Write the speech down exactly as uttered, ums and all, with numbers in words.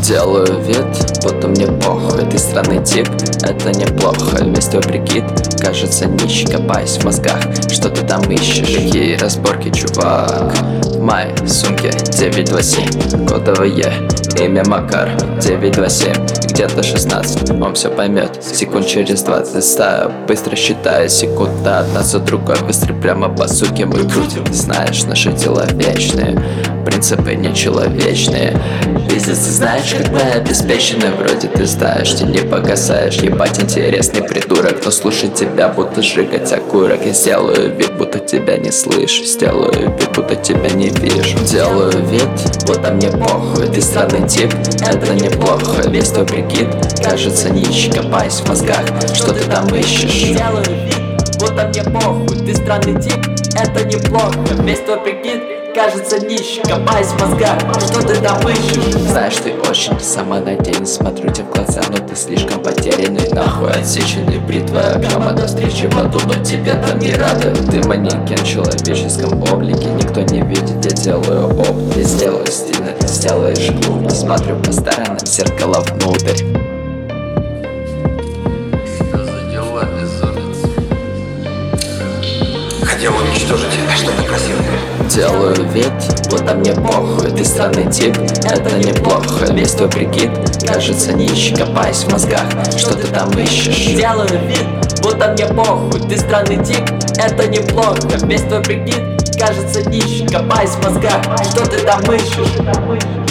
Делаю вид, будто мне похуй. Ты странный тип, это неплохо. Весь твой прикид кажется нищий. Копаюсь в мозгах, что ты там ищешь? Какие разборки, чувак? В моей сумке девять два семь, кодовое имя Макар. Девять два семь, где-то шестнадцать, он все поймет. Секунд через двадцать стаю, быстро считаю секунды одна за другой. Быстро прямо по суке мы крутим. Знаешь, наши дела вечные, принципы нечеловечные. Пиздец, ты знаешь, как мы обеспечены. Вроде ты знаешь, ты не погасаешь. Ебать, интересный придурок, но слушать тебя будто сжигать окурок. Я сделаю вид, будто тебя не слышу. Сделаю вид, будто тебя не вижу. Делаю вид, будто мне похуй. Ты странный тип, это неплохо. Весь твой прикид кажется нищий. Копаюсь в мозгах, что ты там ищешь? Делаю вид, будто мне похуй. Ты странный тип, это неплохо. Весь твой прикид кажется нищий. Копаюсь в мозгах, что ты там ищешь? Знаешь, ты очень самонадеян. Смотрю тебе в глаза, но ты слишком потерянный. Нахуй отсеченный бритвой объема до встречи в аду, но тебе там не рады. Ты манекен в человеческом облике, никто не видит, я делаю опт. Я сделаю стильно, ты сделаешь глупо. Смотрю по сторонам, зеркало внутрь. Хотел уничтожить что-то красивое. Делаю вид, будто мне похуй. Ты странный тип, это неплохо. Весь твой прикид кажется нищий. Копаюсь в мозгах, что ты там ищешь? Делаю вид, будто мне похуй. Ты странный тип, это неплохо. Весь твой прикид кажется нищий. Копаюсь в мозгах, что ты там ищешь?